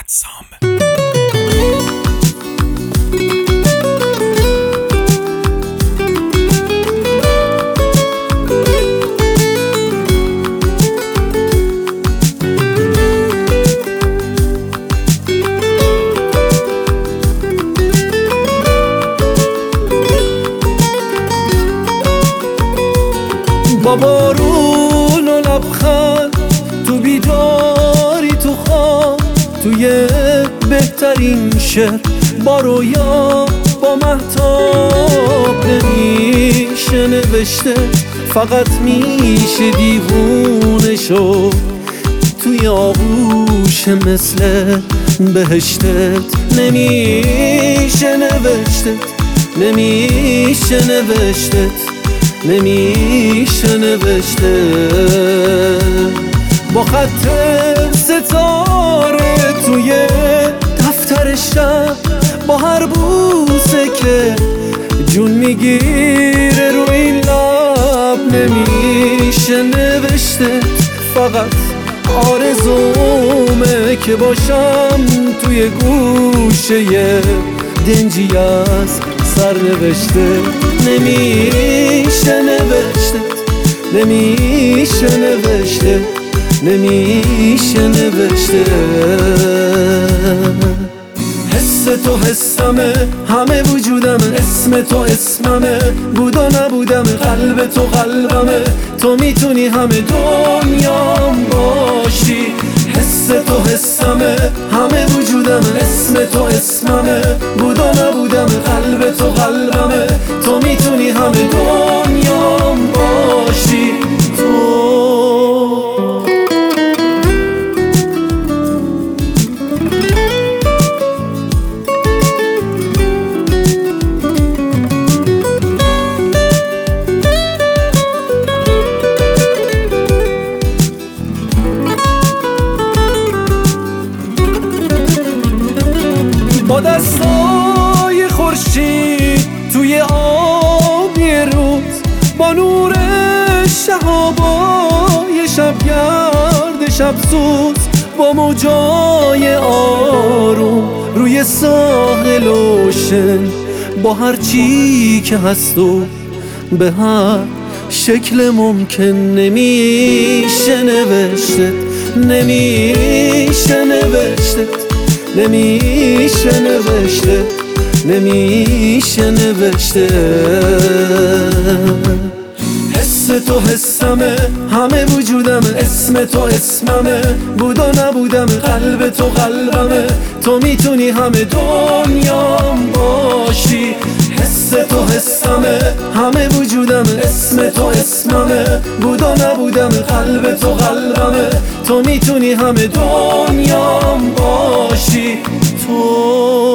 سام. با بارون و لبخند تو بیداری تو خواب، توی بهترین شعر با رویا با مهتاب نمیشه نوشته، فقط میشه دیوونه شد توی آغوش مثل بهشتت. نمیشه نوشتت، نمیشه نوشتت، نمیشه نوشته با خط ستاره توی دفتر شب، با هر بوسه که جون میگیره رو این لب. نمیشه نوشته، فقط آرزومه که باشم توی گوشه دنجی از سر نوشته. نمیشه نوشته، نمیشه نوشته، نمیشه نوشته. حس تو حسمه، همه وجودمه، اسم تو اسممه، بود و نبودمه، قلب تو قلبمه، تو میتونی همه دنیام باشی. حس تو حسمه، همه وجودمه، اسم تو اسممه، بود و نبودمه، قلب تو قلبمه، تو میتونی همه دنیام باشی. تو با دستای خورشید توی آبی روز، با نور شهابای شبگرد شب سوز، با موجای آروم روی ساحل اوشن، با هر چی که هست و به هر شکل ممکن. نمیشه نوشتت، نمیشه نوشتت، نمیشه نوشته، نمیشه نوشته. حس تو حسمه، همه وجودمه، اسم تو اسممه، بود و نبودمه، قلب تو قلبمه، تو میتونی همه دنیام باشی. حس تو حسمه، همه وجودمه، اسم تو اسممه، بود و نبودمه، قلب تو قلبمه، تو میتونی همه دنیام باشی. تو